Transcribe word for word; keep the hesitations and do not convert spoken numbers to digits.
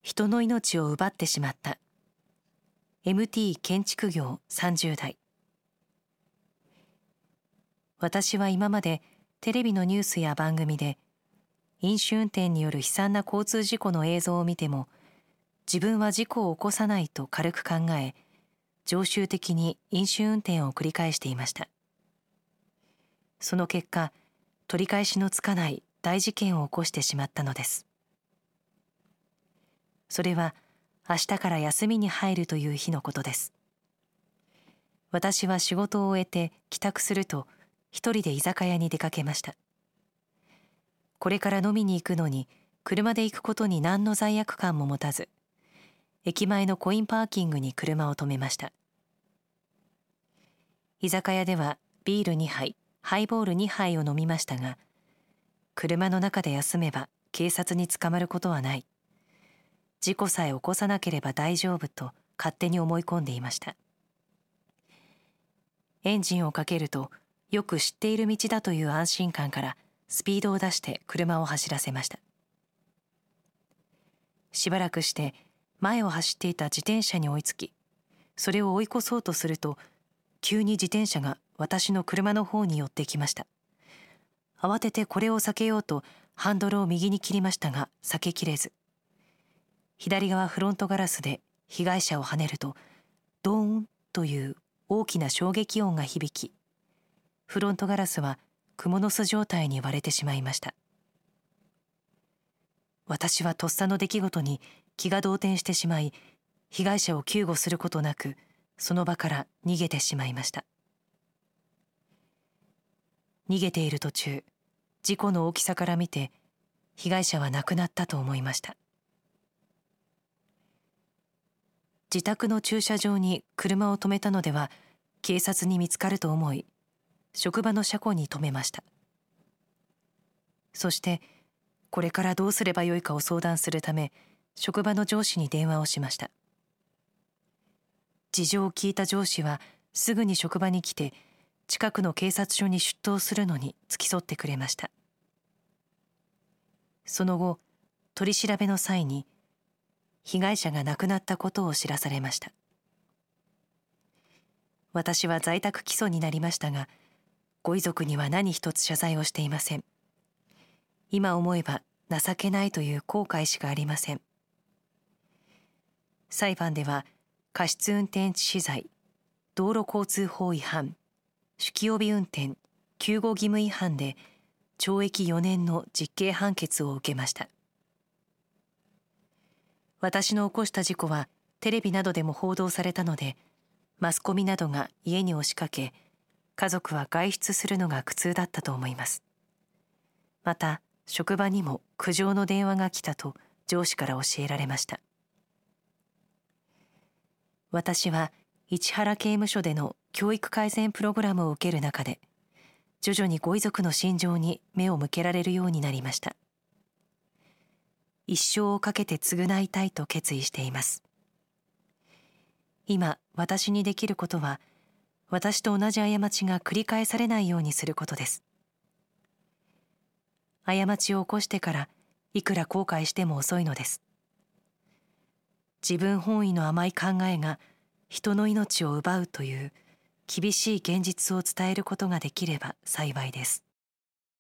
人の命を奪ってしまった。 エムティー 建築業さんじゅう代。私は今までテレビのニュースや番組で飲酒運転による悲惨な交通事故の映像を見ても、自分は事故を起こさないと軽く考え、常習的に飲酒運転を繰り返していました。その結果、取り返しのつかない大事件を起こしてしまったのです。それは明日から休みに入るという日のことです。私は仕事を終えて帰宅すると、一人で居酒屋に出かけました。これから飲みに行くのに車で行くことに何の罪悪感も持たず、駅前のコインパーキングに車を止めました。居酒屋ではビールにはいハイボールにはいを飲みましたが、車の中で休めば警察に捕まることはない、事故さえ起こさなければ大丈夫と勝手に思い込んでいました。エンジンをかけると、よく知っている道だという安心感からスピードを出して車を走らせました。しばらくして前を走っていた自転車に追いつき、それを追い越そうとすると、急に自転車が私の車の方に寄ってきました。慌ててこれを避けようとハンドルを右に切りましたが、避けきれず、左側フロントガラスで被害者をはねると、ドーンという大きな衝撃音が響き、フロントガラスは蜘蛛の巣状態に割れてしまいました。私はとっさの出来事に気が動転してしまい、被害者を救護することなく、その場から逃げてしまいました。逃げている途中、事故の大きさから見て、被害者は亡くなったと思いました。自宅の駐車場に車を止めたのでは警察に見つかると思い、職場の車庫に止めました。そしてこれからどうすればよいかを相談するため、職場の上司に電話をしました。事情を聞いた上司はすぐに職場に来て、近くの警察署に出頭するのに付き添ってくれました。その後、取り調べの際に被害者が亡くなったことを知らされました。私は在宅起訴になりましたが、ご遺族には何一つ謝罪をしていません。今思えば情けないという後悔しかありません。裁判では過失運転致死罪、道路交通法違反、酒気帯び運転、救護義務違反で懲役よねんの実刑判決を受けました。私の起こした事故はテレビなどでも報道されたので、マスコミなどが家に押しかけ、家族は外出するのが苦痛だったと思います。また職場にも苦情の電話が来たと上司から教えられました。私は市原刑務所での教育改善プログラムを受ける中で、徐々にご遺族の心情に目を向けられるようになりました。一生をかけて償いたいと決意しています。今私にできることは、私と同じ過ちが繰り返されないようにすることです。過ちを起こしてからいくら後悔しても遅いのです。自分本位の甘い考えが人の命を奪うという厳しい現実を伝えることができれば幸いです。